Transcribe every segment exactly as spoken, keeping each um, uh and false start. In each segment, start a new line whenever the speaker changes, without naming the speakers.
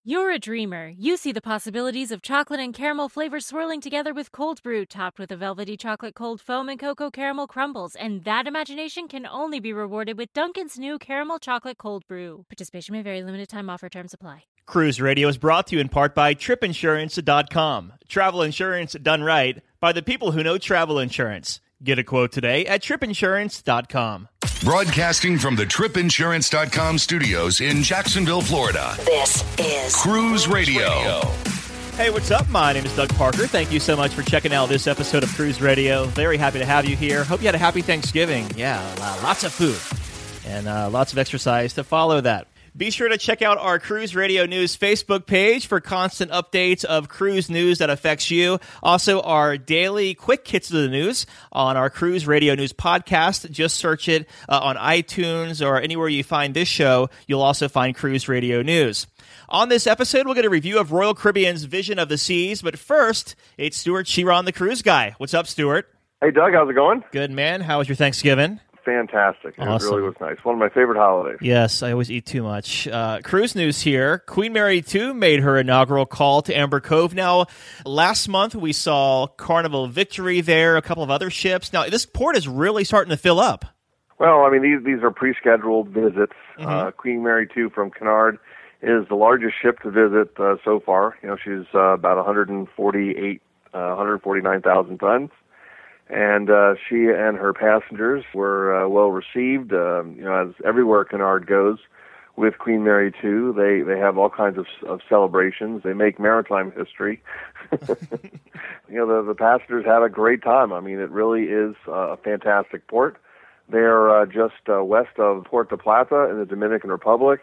You're a dreamer. You see the possibilities of chocolate and caramel flavors swirling together with cold brew, topped with a velvety chocolate cold foam and cocoa caramel crumbles. And that imagination can only be rewarded with Dunkin's new caramel chocolate cold brew. Participation may vary. Limited time offer. Terms apply.
Cruise Radio is brought to you in part by trip insurance dot com. Travel insurance done right by the people who know travel insurance. Get a quote today at trip insurance dot com.
Broadcasting from the trip insurance dot com studios in Jacksonville, Florida.
This is
Cruise Radio.
Hey, what's up? My name is Doug Parker. Thank you so much for checking out this episode of Cruise Radio. Very happy to have you here. Hope you had a happy Thanksgiving. Yeah, uh, lots of food and uh, lots of exercise to follow that. Be sure to check out our Cruise Radio News Facebook page for constant updates of cruise news that affects you. Also, our daily quick hits of the news on our Cruise Radio News podcast. Just search it uh, on iTunes or anywhere you find this show. You'll also find Cruise Radio News. On this episode, we'll get a review of Royal Caribbean's Vision of the Seas. But first, it's Stuart Chiron, the cruise guy. What's up, Stuart?
Hey, Doug. How's it going?
Good, man. How was your Thanksgiving?
Fantastic.
Awesome.
It really was nice. One of my favorite holidays.
Yes, I always eat too much. Uh, cruise news here. Queen Mary two made her inaugural call to Amber Cove. Now, last month we saw Carnival Victory there, a couple of other ships. Now, this port is really starting to fill up.
Well, I mean, these these are pre-scheduled visits.
Mm-hmm.
Uh, Queen Mary two from Cunard is the largest ship to visit uh, so far. You know, she's uh, about one hundred forty-eight, uh, one hundred forty-nine thousand tons. And uh, she and her passengers were uh, well received. Um, you know, as everywhere Cunard goes with Queen Mary two, they, they have all kinds of, of celebrations. They make maritime history. you know, the, the passengers had a great time. I mean, it really is a fantastic port. They're uh, just uh, west of Puerto Plata in the Dominican Republic,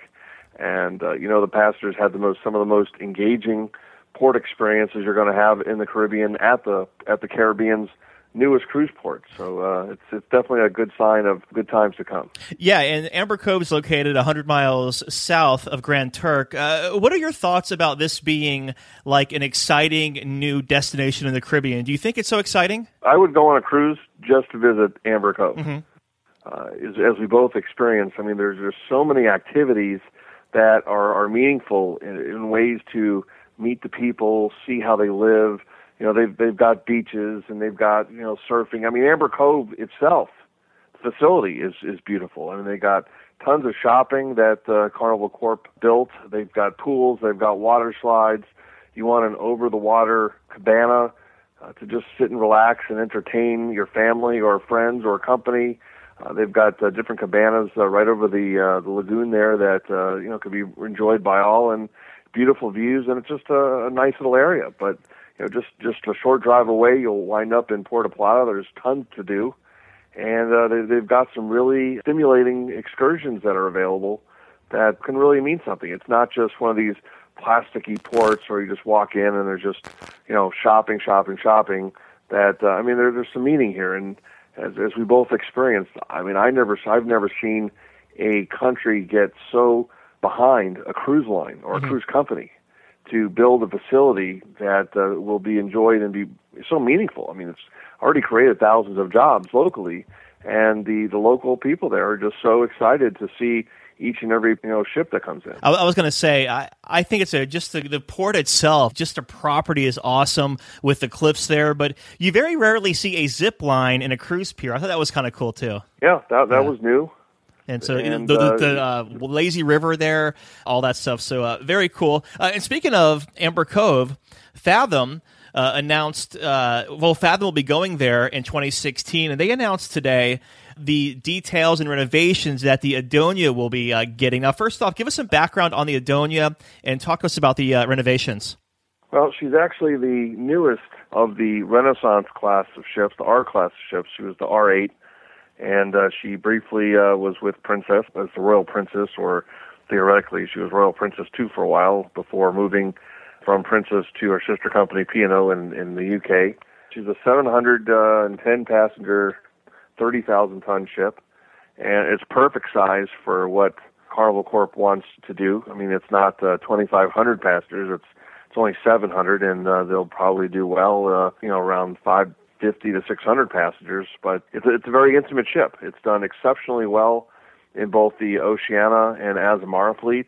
and uh, you know, the passengers had the most some of the most engaging port experiences you're going to have in the Caribbean at the at the Caribbean's newest cruise port. So uh, it's it's definitely a good sign of good times to come.
Yeah, and Amber Cove is located one hundred miles south of Grand Turk. Uh, what are your thoughts about this being like an exciting new destination in the Caribbean? Do you think it's so exciting?
I would go on a cruise just to visit Amber Cove.
Mm-hmm.
Uh, as, as we both experienced, I mean, there's there's so many activities that are, are meaningful in, in ways to meet the people, see how they live. You know, they've they've got beaches and they've got, you know, surfing. I mean, Amber Cove itself, the facility is is beautiful. I mean, they got tons of shopping that uh, Carnival Corp built. They've got pools. They've got water slides. You want an over-the-water cabana uh, to just sit and relax and entertain your family or friends or company. Uh, they've got uh, different cabanas uh, right over the uh, the lagoon there that uh, you know could be enjoyed by all, and beautiful views. And it's just a, a nice little area, but. You know, just, just a short drive away, you'll wind up in Puerto Plata. There's tons to do. And uh, they, they've got some really stimulating excursions that are available that can really mean something. It's not just one of these plasticky ports where you just walk in and there's just, you know, shopping, shopping, shopping. That, uh, I mean, there, there's some meaning here. And as, as we both experienced, I mean, I never, I've never seen a country get so behind a cruise line or a mm-hmm. cruise company to build a facility that uh, will be enjoyed and be so meaningful. I mean, it's already created thousands of jobs locally, and the, the local people there are just so excited to see each and every you know ship that comes in.
I, I was going to say, I, I think it's a, just the, the port itself, just the property is awesome with the cliffs there, but you very rarely see a zip line in a cruise pier. I thought that was kind of cool, too.
Yeah, that, that
yeah. was
new.
And so
and,
the, the,
uh,
the uh, lazy river there, all that stuff. So uh, very cool. Uh, and speaking of Amber Cove, Fathom uh, announced, uh, well, Fathom will be going there in twenty sixteen, and they announced today the details and renovations that the Adonia will be uh, getting. Now, first off, give us some background on the Adonia and talk to us about the uh, renovations.
Well, she's actually the newest of the Renaissance class of ships, the R class of ships. She was the R eight. And uh, she briefly uh, was with Princess as the Royal Princess, or theoretically she was Royal Princess two for a while before moving from Princess to her sister company P and O in, in the U K. She's a seven hundred ten passenger, thirty thousand ton ship, and it's perfect size for what Carnival Corp wants to do. I mean, it's not uh, twenty-five hundred passengers; it's it's only seven hundred, and uh, they'll probably do well, uh, you know, around five. fifty to six hundred passengers, but it's a, it's a very intimate ship. It's done exceptionally well in both the Oceania and Azamara fleets.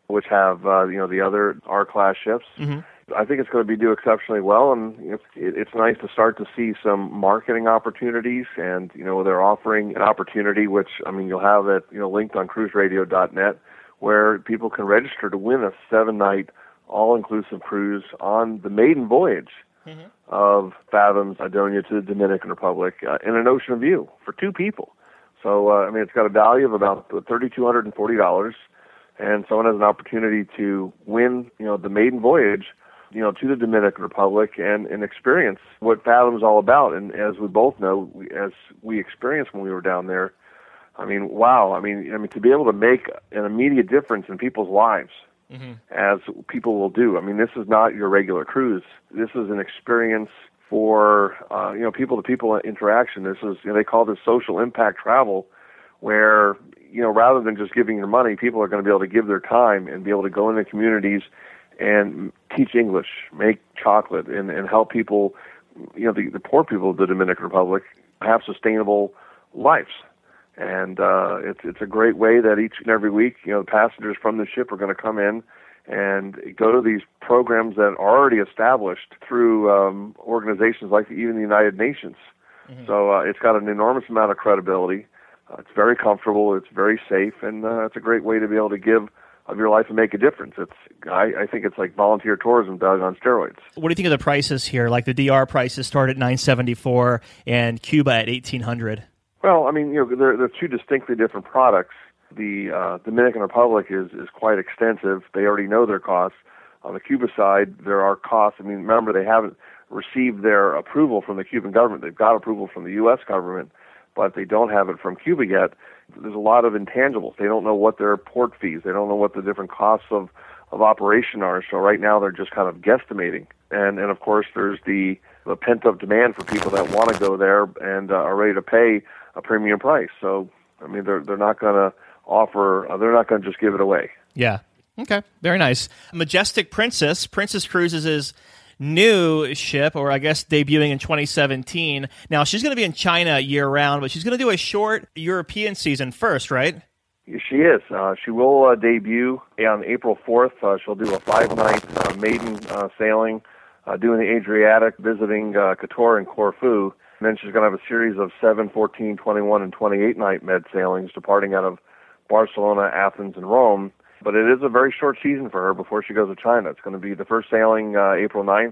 which have uh, you know the other R-class ships.
Mm-hmm.
I think it's going to be do exceptionally well, and it's, it's nice to start to see some marketing opportunities. And you know they're offering an opportunity, which I mean you'll have it you know linked on cruise radio dot net, where people can register to win a seven-night all-inclusive cruise on the maiden voyage mm-hmm. of Fathom's Adonia to the Dominican Republic uh, in an ocean view for two people. So uh, I mean it's got a value of about three thousand two hundred forty dollars, and someone has an opportunity to win you know the maiden voyage you know, to the Dominican Republic and, and experience what Fathom's all about. And as we both know, we, as we experienced when we were down there, I mean, wow. I mean, I mean, to be able to make an immediate difference in people's lives, mm-hmm. as people will do. I mean, this is not your regular cruise. This is an experience for, uh, you know, people-to-people interaction. This is, you know, they call this social impact travel, where, you know, rather than just giving your money, people are going to be able to give their time and be able to go into communities and teach English, make chocolate, and, and help people, you know, the, the poor people of the Dominican Republic have sustainable lives. And uh, it's it's a great way that each and every week, you know, the passengers from the ship are going to come in and go to these programs that are already established through um, organizations like even the United Nations. Mm-hmm. So uh, it's got an enormous amount of credibility. Uh, it's very comfortable. It's very safe, and uh, it's a great way to be able to give of your life and make a difference. It's I, I think it's like volunteer tourism, Doug, on steroids.
What do you think of the prices here? Like the D R prices start at nine seventy-four and Cuba at eighteen hundred.
Well, I mean, you know, they're, they're two distinctly different products. The uh, Dominican Republic is, is quite extensive. They already know their costs. On the Cuba side, there are costs. I mean, remember, they haven't received their approval from the Cuban government. They've got approval from the U S government, but they don't have it from Cuba yet. There's a lot of intangibles. They don't know what their port fees. They don't know what the different costs of, of operation are. So right now they're just kind of guesstimating. And, and of course, there's the, the pent-up demand for people that want to go there and uh, are ready to pay a premium price. So, I mean, they're they're not going to offer, uh, they're not going to just give it away.
Yeah. Okay. Very nice. Majestic Princess. Princess Cruises is new ship, or I guess debuting in twenty seventeen. Now, she's going to be in China year-round, but she's going to do a short European season first, right?
She is. Uh, she will uh, debut on April fourth. Uh, she'll do a five-night uh, maiden uh, sailing, uh, doing the Adriatic, visiting uh, Kotor and Corfu. And then she's going to have a series of seven, fourteen, twenty-one, and twenty-eight night med sailings, departing out of Barcelona, Athens, and Rome. But it is a very short season for her before she goes to China. It's going to be the first sailing uh, April ninth,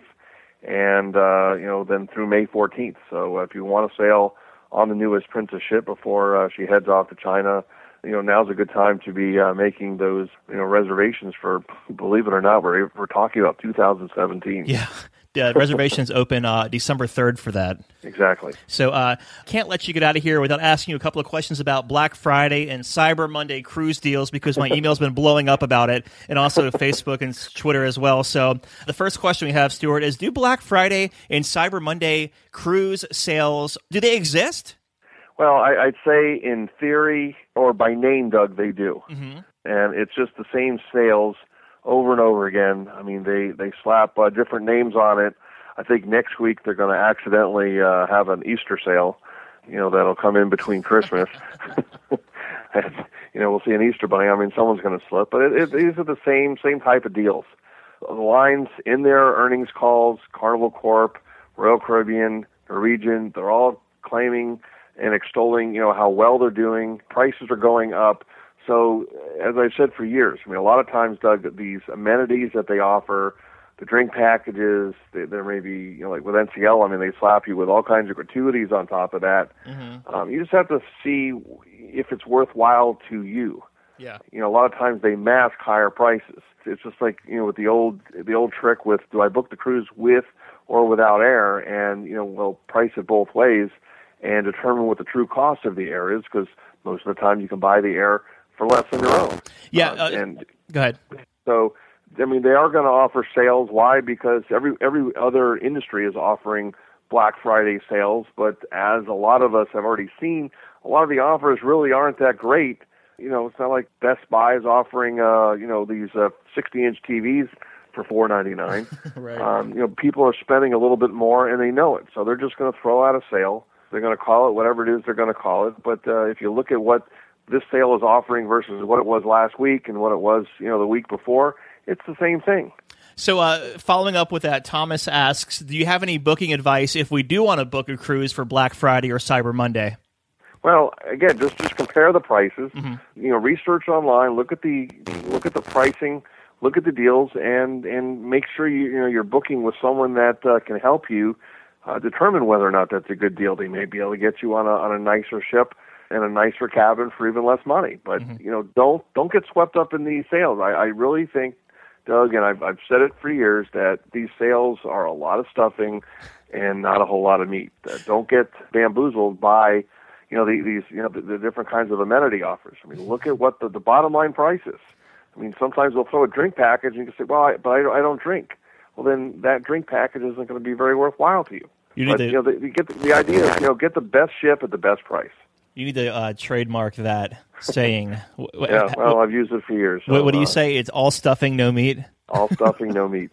and uh, you know then through May fourteenth. So uh, if you want to sail on the newest Princess ship before uh, she heads off to China, you know now's a good time to be uh, making those you know reservations for. Believe it or not, we're we're talking about two thousand seventeen.
Yeah. Uh, reservations open uh, December third for that.
Exactly.
So uh, can't let you get out of here without asking you a couple of questions about Black Friday and Cyber Monday cruise deals, because my email's been blowing up about it, and also Facebook and Twitter as well. So the first question we have, Stuart, is do Black Friday and Cyber Monday cruise sales, do they exist?
Well, I, I'd say in theory, or by name, Doug, they do. Mm-hmm. And it's just the same sales over and over again. I mean, they, they slap uh, different names on it. I think next week they're going to accidentally uh, have an Easter sale, you know, that'll come in between Christmas. and, you know, we'll see an Easter bunny. I mean, someone's going to slip. But it, it, these are the same same type of deals. The lines in their earnings calls, Carnival Corp, Royal Caribbean, Norwegian, they're all claiming and extolling, you know, how well they're doing. Prices are going up. So, as I've said for years, I mean, a lot of times, Doug, these amenities that they offer, the drink packages, they, there may be, you know, like with N C L, I mean, they slap you with all kinds of gratuities on top of that. Mm-hmm. Um, you just have to see if it's worthwhile to you.
Yeah.
You know, a lot of times they mask higher prices. It's just like, you know, with the old the old trick with, do I book the cruise with or without air? And, you know, we'll price it both ways and determine what the true cost of the air is, because most of the time you can buy the air for less than your own.
Yeah.
Uh,
uh,
and
go ahead.
So, I mean, they are going to offer sales. Why? Because every every other industry is offering Black Friday sales, but as a lot of us have already seen, a lot of the offers really aren't that great. You know, it's not like Best Buy is offering, uh, you know, these uh, sixty-inch T Vs for four ninety-nine.
Right.
Um, you know, people are spending a little bit more, and they know it, so they're just going to throw out a sale. They're going to call it whatever it is they're going to call it. But uh, if you look at what this sale is offering versus what it was last week and what it was, you know, the week before, it's the same thing.
So uh, following up with that, Thomas asks, do you have any booking advice if we do want to book a cruise for Black Friday or Cyber Monday?
Well, again, just just compare the prices.
Mm-hmm.
You know, research online, look at the look at the pricing, look at the deals, and and make sure you you know you're booking with someone that uh, can help you uh, determine whether or not that's a good deal. They may be able to get you on a on a nicer ship and a nicer cabin for even less money. But mm-hmm. you know, don't don't get swept up in these sales. I, I really think, Doug, and I've I've said it for years, that these sales are a lot of stuffing and not a whole lot of meat. Uh, don't get bamboozled by you know, the, these, you know, the, the different kinds of amenity offers. I mean, look at what the, the bottom line price is. I mean, sometimes they'll throw a drink package and you can say, well, I, but I don't, I don't drink. Well, then that drink package isn't going to be very worthwhile to you. You need but, to, you know, the, you get the, the idea is, you know, get the best ship at the best price.
You need to uh, trademark that saying.
Yeah, well, I've used it for years. So,
what, what do you
uh,
say? It's all stuffing, no meat?
All stuffing, no meat.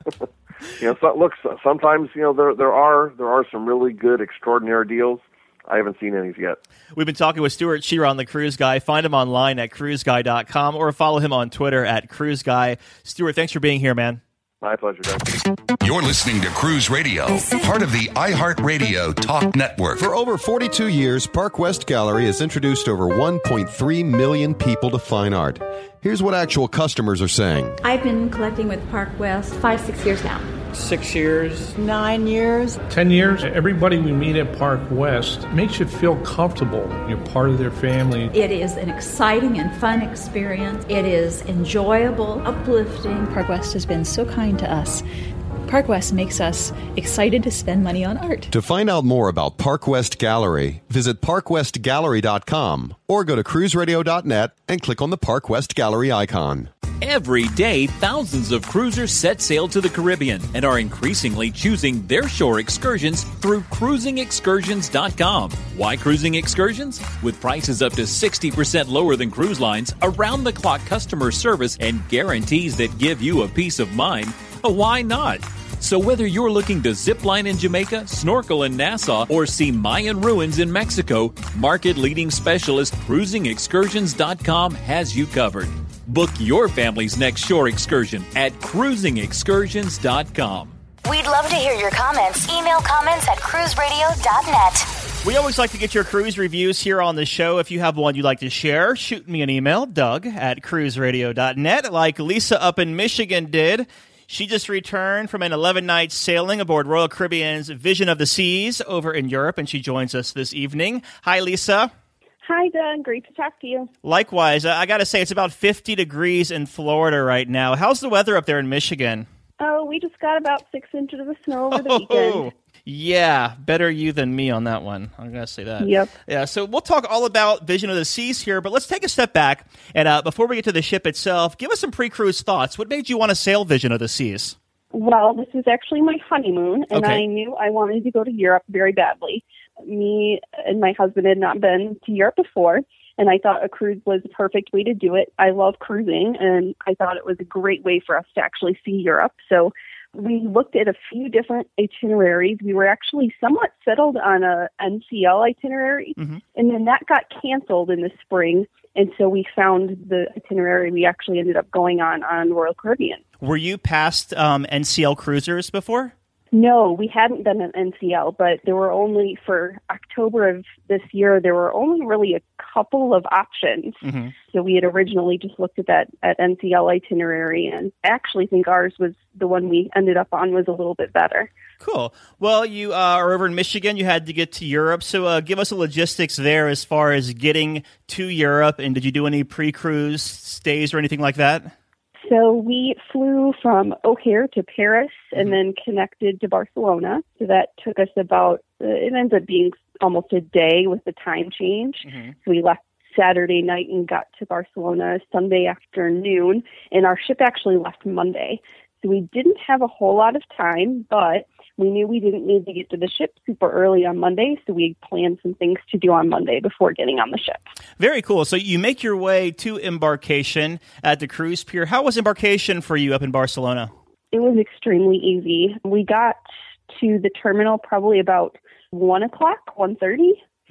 You know, so, look, sometimes, you know, there there are there are some really good, extraordinary deals. I haven't seen any yet.
We've been talking with Stuart Chiron, the Cruise Guy. Find him online at cruise guy dot com or follow him on Twitter at Cruise Guy. Stuart, thanks for being here, man.
My pleasure, Doug.
You're listening to Cruise Radio, part of the iHeartRadio Talk Network.
For over forty-two years, Park West Gallery has introduced over one point three million people to fine art. Here's what actual customers are saying.
I've been collecting with Park West five, six years now.
Six years.
Nine years.
Ten years. Everybody we meet at Park West makes you feel comfortable. You're part of their family.
It is an exciting and fun experience. It is enjoyable, uplifting.
Park West has been so kind to us. Park West makes us excited to spend money on art.
To find out more about Park West Gallery, visit park west gallery dot com or go to cruise radio dot net and click on the Park West Gallery icon.
Every day, thousands of cruisers set sail to the Caribbean and are increasingly choosing their shore excursions through cruising excursions dot com. Why cruising excursions? With prices up to sixty percent lower than cruise lines, around-the-clock customer service, and guarantees that give you a peace of mind, why not? So whether you're looking to zipline in Jamaica, snorkel in Nassau, or see Mayan ruins in Mexico, market-leading specialist cruising excursions dot com has you covered. Book your family's next shore excursion at cruising excursions dot com.
We'd love to hear your comments. Email comments at cruise radio dot net.
We always like to get your cruise reviews here on the show. If you have one you'd like to share, shoot me an email, Doug at cruise radio dot net, like Lisa up in Michigan did. She just returned from an eleven-night sailing aboard Royal Caribbean's Vision of the Seas over in Europe, and she joins us this evening. Hi, Lisa.
Hi, Doug. Great to talk to you.
Likewise. I got to say, it's about fifty degrees in Florida right now. How's the weather up there in Michigan?
Oh, we just got about six inches of snow over the
oh,
weekend.
Yeah, better you than me on that one. I'm going to say that.
Yep.
Yeah, so we'll talk all about Vision of the Seas here, but let's take a step back. And uh, before we get to the ship itself, give us some pre-cruise thoughts. What made you want to sail Vision of the Seas?
Well, this is actually my honeymoon, and
okay.
I knew I wanted to go to Europe very badly. Me and my husband had not been to Europe before, and I thought a cruise was the perfect way to do it. I love cruising, and I thought it was a great way for us to actually see Europe. So we looked at a few different itineraries. We were actually somewhat settled on a N C L itinerary, mm-hmm. and then that got canceled in the spring, and so we found the itinerary we actually ended up going on on Royal Caribbean.
Were you past um, N C L cruisers before?
No, we hadn't done an N C L, but there were only, for October of this year, there were only really a couple of options. Mm-hmm. So we had originally just looked at that at N C L itinerary, and I actually think ours was the one we ended up on was a little bit better.
Cool. Well, you uh, are over in Michigan. You had to get to Europe. So uh, give us the logistics there as far as getting to Europe. And did you do any pre-cruise stays or anything like that?
So we flew from O'Hare to Paris and then connected to Barcelona. So that took us about, uh, it ends up being almost a day with the time change. Mm-hmm. So we left Saturday night and got to Barcelona Sunday afternoon, and our ship actually left Monday. So we didn't have a whole lot of time, but we knew we didn't need to get to the ship super early on Monday, so we planned some things to do on Monday before getting on the ship.
Very cool. So you make your way to embarkation at the cruise pier. How was embarkation for you up in Barcelona?
It was extremely easy. We got to the terminal probably about one o'clock, one thirty, mm-hmm.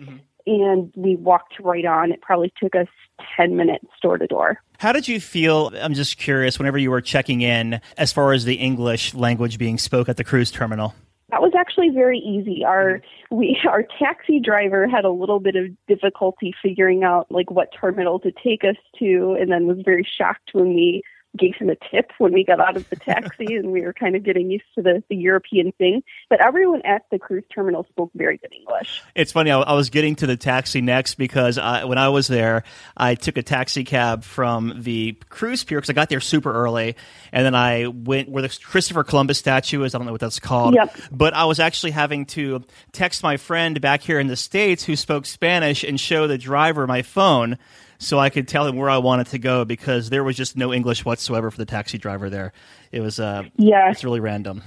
and we walked right on. It probably took us ten minutes door to door.
How did you feel, I'm just curious, whenever you were checking in, as far as the English language being spoke at the cruise terminal?
That was actually very easy. Our we our taxi driver had a little bit of difficulty figuring out like what terminal to take us to, and then was very shocked when we gave him a tip when we got out of the taxi and we were kind of getting used to the, the European thing. But everyone at the cruise terminal spoke very good English.
It's funny, I, I was getting to the taxi next because I, when I was there, I took a taxi cab from the cruise pier because I got there super early. And then I went where the Christopher Columbus statue is. I don't know what that's called.
Yep.
But I was actually having to text my friend back here in the States who spoke Spanish and show the driver my phone so I could tell him where I wanted to go because there was just no English whatsoever for the taxi driver there. It was uh,
yeah.
It's really random.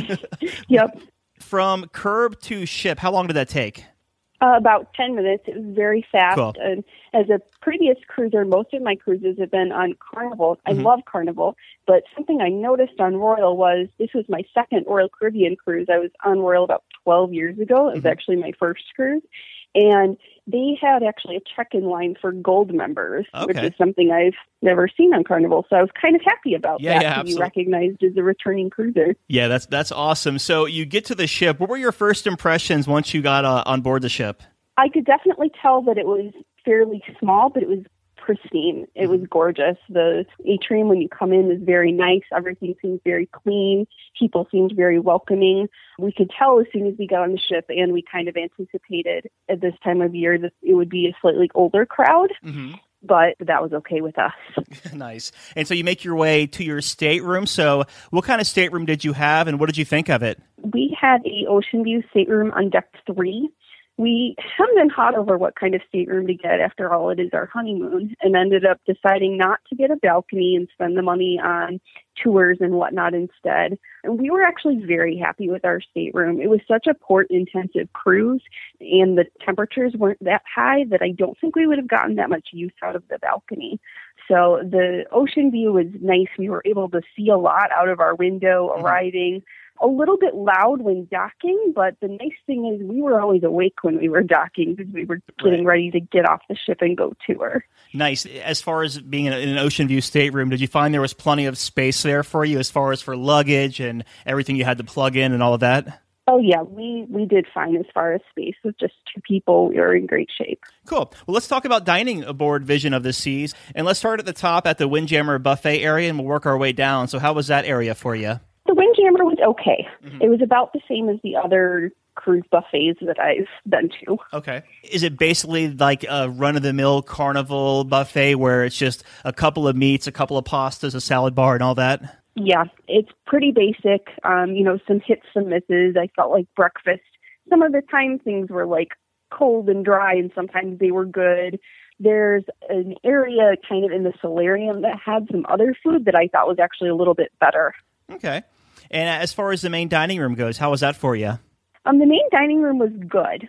Yep.
From curb to ship, how long did that take?
Uh, about ten minutes. It was very fast.
Cool.
And as a previous cruiser, most of my cruises have been on Carnival. I mm-hmm. love Carnival, but something I noticed on Royal was this was my second Royal Caribbean cruise. I was on Royal about twelve years ago. It was mm-hmm. actually my first cruise. And they had actually a check-in line for gold members,
okay.
which is something I've never seen on Carnival. So I was kind of happy about
yeah,
that
yeah,
to
absolutely.
be recognized as a returning cruiser.
Yeah, that's that's awesome. So you get to the ship. What were your first impressions once you got uh, on board the ship?
I could definitely tell that it was fairly small, but it was pristine. It was gorgeous. The atrium when you come in is very nice. Everything seems very clean. People seemed very welcoming. We could tell as soon as we got on the ship, and we kind of anticipated at this time of year that it would be a slightly older crowd. Mm-hmm. But that was okay with us.
Nice. And so you make your way to your stateroom. So what kind of stateroom did you have, and what did you think of it?
We had a ocean view stateroom on deck three. We hemmed and hawed over what kind of stateroom to get. After all, it is our honeymoon, and ended up deciding not to get a balcony and spend the money on tours and whatnot instead. And we were actually very happy with our stateroom. It was such a port-intensive cruise, and the temperatures weren't that high that I don't think we would have gotten that much use out of the balcony. So the ocean view was nice. We were able to see a lot out of our window arriving. A little bit loud when docking, but the nice thing is we were always awake when we were docking because we were getting
right.
ready to get off the ship and go tour.
Nice. As far as being in an ocean view stateroom, did you find there was plenty of space there for you as far as for luggage and everything you had to plug in and all of that?
Oh, yeah, we, we did fine as far as space. With just two people, we were in great shape.
Cool. Well, let's talk about dining aboard Vision of the Seas. And let's start at the top at the Windjammer Buffet area, and we'll work our way down. So how was that area for you?
The Windjammer was okay.
Mm-hmm.
It was about the same as the other cruise buffets that I've been to.
Okay. Is it basically like a run-of-the-mill Carnival buffet where it's just a couple of meats, a couple of pastas, a salad bar, and all that?
Yeah, it's pretty basic. Um, you know, some hits, some misses. I felt like breakfast. Some of the time things were like cold and dry, and sometimes they were good. There's an area kind of in the solarium that had some other food that I thought was actually a little bit better.
Okay. And as far as the main dining room goes, how was that for you?
Um, the main dining room was good.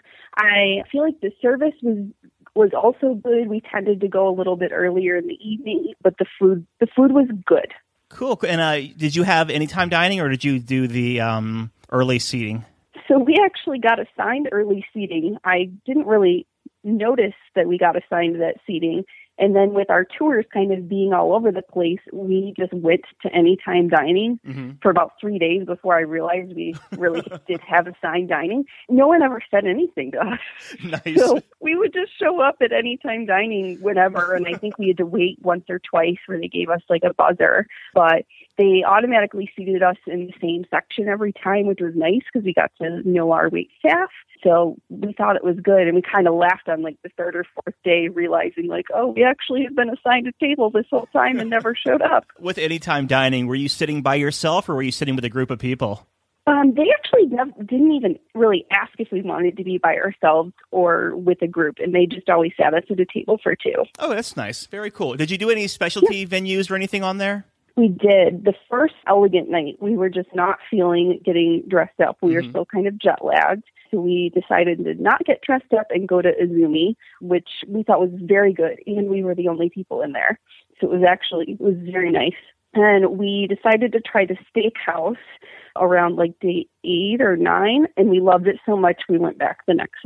I feel like the service was was also good. We tended to go a little bit earlier in the evening, but the food the food was good.
Cool. And uh, did you have anytime dining, or did you do the um, early seating?
So we actually got assigned early seating. I didn't really notice that we got assigned that seating. And then with our tours kind of being all over the place, we just went to anytime dining mm-hmm. for about three days before I realized we really did have assigned dining. No one ever said anything to us.
Nice.
So we would just show up at anytime dining whenever. And I think we had to wait once or twice where they gave us like a buzzer. But they automatically seated us in the same section every time, which was nice because we got to know our wait staff. So we thought it was good, and we kind of laughed on like the third or fourth day, realizing like, oh, we actually had been assigned a table this whole time and never showed up.
With anytime dining, were you sitting by yourself, or were you sitting with a group of people?
Um, they actually never, didn't even really ask if we wanted to be by ourselves or with a group, and they just always sat us at a table for two.
Oh, that's nice. Very cool. Did you do any specialty yeah. venues or anything on there?
We did. The first Elegant night, we were just not feeling getting dressed up. We mm-hmm. were still kind of jet lagged. So we decided to not get dressed up and go to Izumi, which we thought was very good. And we were the only people in there. So it was actually, it was very nice. And we decided to try the steakhouse around like day eight or nine. And we loved it so much we went back the next night.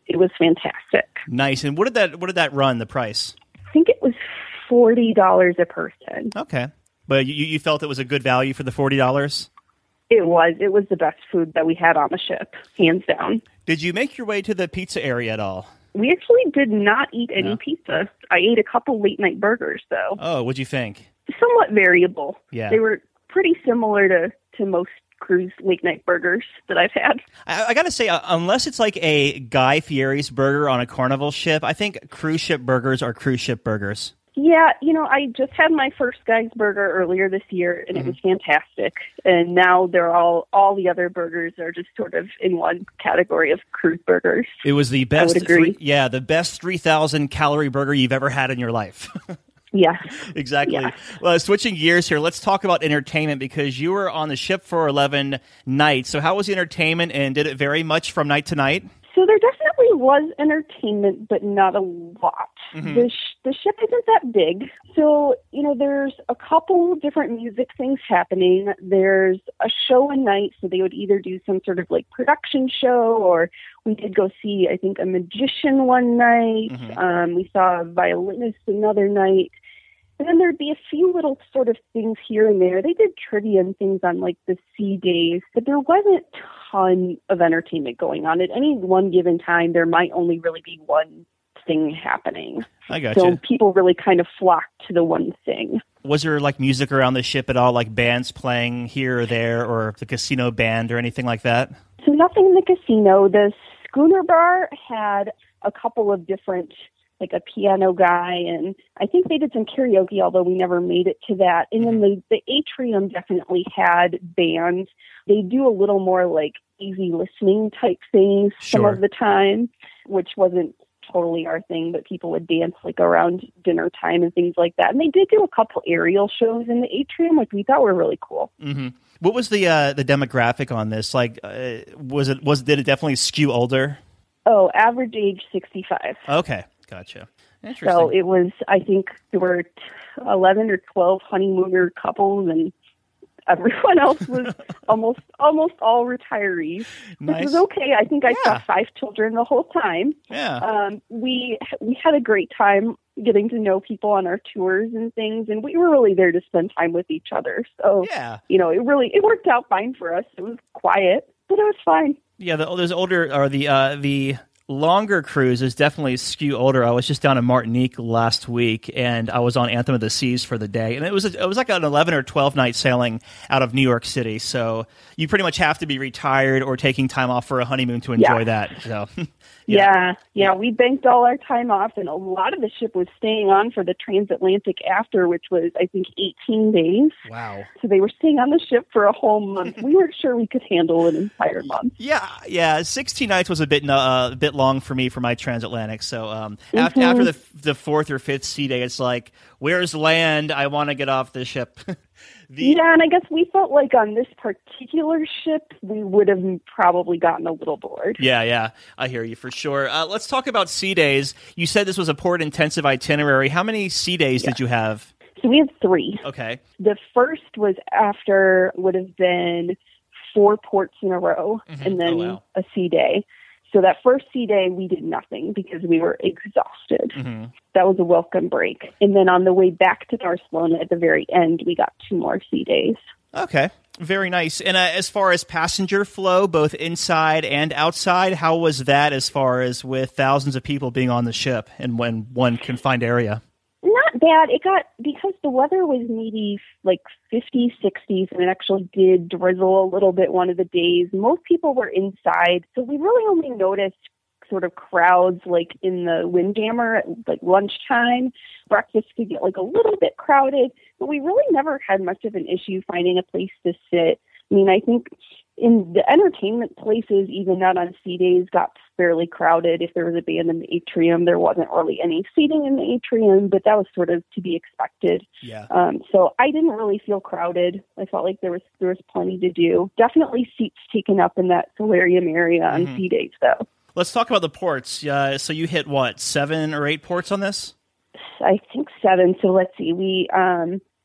it was fantastic.
Nice. And what did that what did that run, the price?
I think it was forty dollars a person.
Okay. But you, you felt it was a good value for the forty dollars?
It was. It was the best food that we had on the ship, hands down.
Did you make your way to the pizza area at all?
We actually did not eat any
No?
pizza. I ate a couple late-night burgers, though.
Oh, what'd you think?
Somewhat variable.
Yeah.
They were pretty similar to, to most cruise late-night burgers that I've had.
I, I got to say, uh, unless it's like a Guy Fieri's burger on a Carnival ship, I think cruise ship burgers are cruise ship burgers.
Yeah, you know, I just had my first Guy's burger earlier this year, and
Mm-hmm.
it was fantastic. And now they're all, all the other burgers are just sort of in one category of cruise burgers.
It was the best.
I would agree.
Three, yeah, the best three thousand calorie burger you've ever had in your life.
Yeah.
Exactly.
Yeah.
Well, switching gears here, let's talk about entertainment because you were on the ship for eleven nights. So how was the entertainment, and did it vary much from night to night?
So there definitely was entertainment, but not a lot.
Mhm.
The, sh- the ship isn't that big. So, you know, there's a couple different music things happening. There's a show a night, so they would either do some sort of like production show, or we did go see, I think, a magician one night.
Mhm.
Um, we saw a violinist another night. And then there'd be a few little sort of things here and there. They did trivia and things on like the sea days, but there wasn't a ton of entertainment going on. At any one given time, there might only really be one thing happening.
I got
So
you.
people really kind of flocked to the one thing.
Was there like music around the ship at all, like bands playing here or there, or the casino band or anything like that?
So nothing in the casino. The schooner bar had a couple of different, like a piano guy, and I think they did some karaoke, although we never made it to that. And then the, the atrium definitely had bands. They do a little more like easy listening type things some
Sure.
of the time, which wasn't totally our thing, but people would dance like around dinner time and things like that. And they did do a couple aerial shows in the atrium, which we thought were really cool.
Mm-hmm. What was the uh, the demographic on this? Like, uh, was it was did it definitely skew older?
Oh, average age sixty-five.
Okay, gotcha. Interesting.
So it was, I think there were t- eleven or twelve honeymooner couples, and everyone else was almost almost all retirees.
Nice.
Which was okay. I think I
Yeah.
saw five children the whole time.
Yeah.
Um, we we had a great time getting to know people on our tours and things, and we were really there to spend time with each other. So
Yeah.
you know, it really it worked out fine for us. It was quiet, but it was fine.
Yeah, the, those older or the uh, the longer cruises definitely skew older. I was just down in Martinique last week, and I was on Anthem of the Seas for the day, and it was a, it was like an eleven or twelve night sailing out of New York City. So you pretty much have to be retired or taking time off for a honeymoon to enjoy
Yeah.
that. So
Yeah, yeah, we banked all our time off, and a lot of the ship was staying on for the transatlantic after, which was, I think, eighteen days.
Wow.
So they were staying on the ship for a whole month. We weren't sure we could handle an entire month.
Yeah, yeah. Sixteen nights was a bit uh, a bit long for me for my transatlantic. So um, after
Mhm.
after the the fourth or fifth sea day, it's like, where's land? I want to get off the ship. the,
Yeah, and I guess we felt like on this particular ship, we would have probably gotten a little bored.
Yeah, yeah, I hear you for sure. Uh, let's talk about sea days. You said this was a port intensive itinerary. How many sea days
Yeah.
did you have?
So we had three.
Okay.
The first was after, would have been four ports in a row,
Mhm.
and then
Oh, wow.
a sea day. So that first sea day, we did nothing because we were exhausted.
Mm-hmm.
That was a welcome break. And then on the way back to Barcelona at the very end, we got two more sea days.
Okay. Very nice. And uh, as far as passenger flow, both inside and outside, how was that as far as with thousands of people being on the ship in one, one confined area?
Not bad. It got, because the weather was maybe like fifties, sixties, and it actually did drizzle a little bit one of the days. Most people were inside, so we really only noticed sort of crowds like in the Windjammer at like lunchtime. Breakfast could get like a little bit crowded, but we really never had much of an issue finding a place to sit. I mean, I think in the entertainment places, even not on sea days, got fairly crowded. If there was a band in the atrium, there wasn't really any seating in the atrium, but that was sort of to be expected.
Yeah.
Um, so I didn't really feel crowded. I felt like there was there was plenty to do. Definitely seats taken up in that solarium area on
Mhm.
sea days, though.
Let's talk about the ports. Uh, so you hit, what, seven or eight ports on this?
I think seven. So let's see. We um,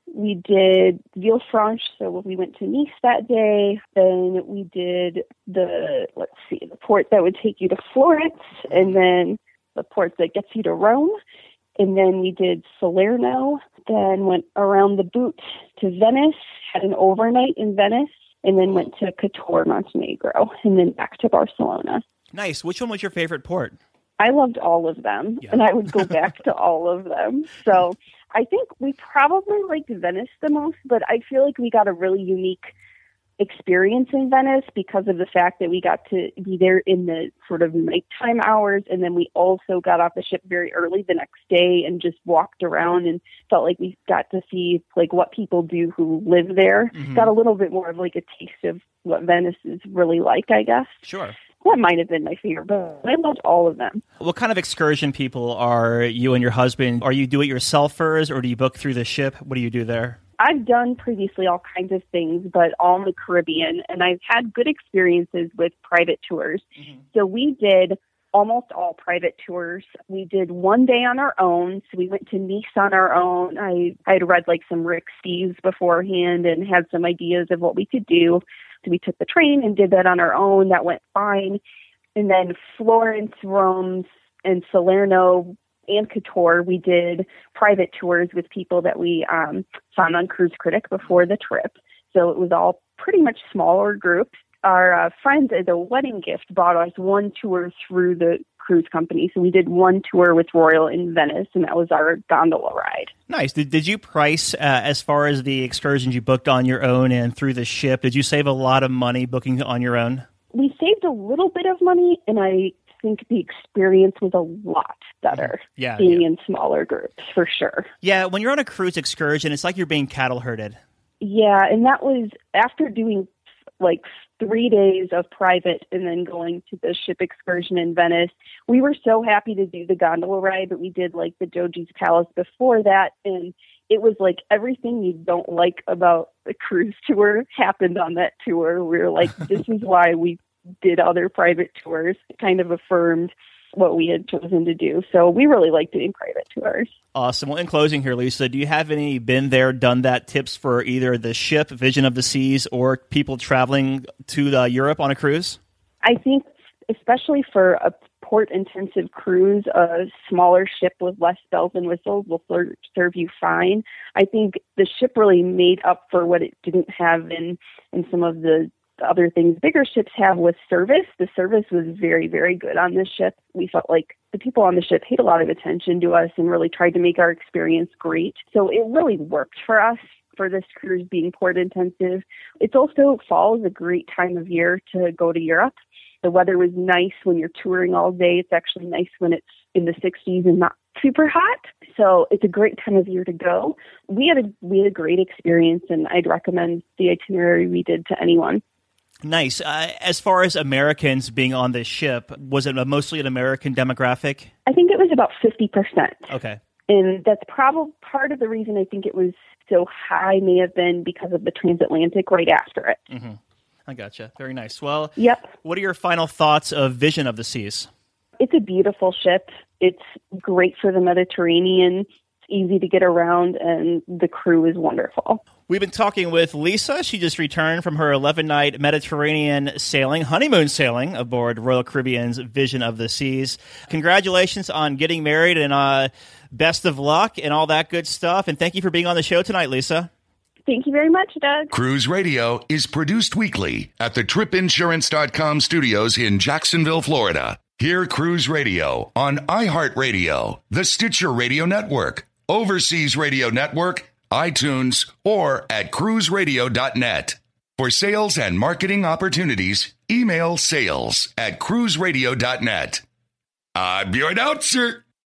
we did Villefranche, so we went to Nice that day. Then we did the, let's see, the port that would take you to Florence, and then the port that gets you to Rome. And then we did Salerno, then went around the boot to Venice, had an overnight in Venice, and then went to Kotor, Montenegro, and then back to Barcelona.
Nice. Which one was your favorite port?
I loved all of them, yeah. and I would go back to all of them. So I think we probably liked Venice the most, but I feel like we got a really unique experience in Venice because of the fact that we got to be there in the sort of nighttime hours, and then we also got off the ship very early the next day and just walked around and felt like we got to see like what people do who live there. Mm-hmm. Got a little bit more of like a taste of what Venice is really like, I guess.
Sure.
That might have been my favorite, but I loved all of them.
What kind of excursion people are you and your husband? Are you do-it-yourselfers, or do you book through the ship? What do you do there?
I've done previously all kinds of things, but all in the Caribbean, and I've had good experiences with private tours. Mm-hmm. So we did almost all private tours. We did one day on our own. So we went to Nice on our own. I I had read like some Rick Steves beforehand and had some ideas of what we could do. So we took the train and did that on our own. That went fine. And then Florence, Rome, and Salerno and Kotor, we did private tours with people that we um, found on Cruise Critic before the trip. So it was all pretty much smaller groups. Our uh, friends as a wedding gift bought us one tour through the cruise company. So we did one tour with Royal in Venice, and that was our gondola ride.
Nice. Did, did you price, uh, as far as the excursions you booked on your own and through the ship, did you save a lot of money booking on your own?
We saved a little bit of money, and I think the experience was a lot better
yeah,
being
yeah.
in smaller groups, for sure.
Yeah, when you're on a cruise excursion, it's like you're being cattle herded.
Yeah, and that was after doing like three days of private and then going to the ship excursion in Venice. We were so happy to do the gondola ride, but we did like the Doge's Palace before that, and it was like everything you don't like about the cruise tour happened on that tour. We were like, this is why we did other private tours. It kind of affirmed what we had chosen to do. So we really liked doing private tours.
Awesome. Well, in closing here, Lisa, do you have any been there, done that tips for either the ship, Vision of the Seas, or people traveling to uh, Europe on a cruise?
I think especially for a port-intensive cruise, a smaller ship with less bells and whistles will serve you fine. I think the ship really made up for what it didn't have in, in some of the other things bigger ships have with service. The service was very, very good on this ship. We felt like the people on the ship paid a lot of attention to us and really tried to make our experience great. So it really worked for us for this cruise being port intensive. It's also fall is a great time of year to go to Europe. The weather was nice when you're touring all day. It's actually nice when it's in the sixties and not super hot. So it's a great time of year to go. We had a, we had a great experience, and I'd recommend the itinerary we did to anyone.
Nice. Uh, as far as Americans being on this ship, was it a mostly an American demographic?
I think it was about fifty percent.
Okay.
And that's probably part of the reason I think it was so high may have been because of the transatlantic right after it.
Mm-hmm. I gotcha. Very nice. Well,
yep.
What are your final thoughts of Vision of the Seas?
It's a beautiful ship. It's great for the Mediterranean. It's easy to get around, and the crew is wonderful.
We've been talking with Lisa. She just returned from her eleven-night Mediterranean sailing, honeymoon sailing, aboard Royal Caribbean's Vision of the Seas. Congratulations on getting married, and uh, best of luck and all that good stuff. And thank you for being on the show tonight, Lisa.
Thank you very much, Doug.
Cruise Radio is produced weekly at the trip insurance dot com studios in Jacksonville, Florida. Hear Cruise Radio on iHeartRadio, the Stitcher Radio Network, Overseas Radio Network, iTunes, or at cruise radio dot net. For sales and marketing opportunities, email sales at cruise radio dot net. I'm your announcer,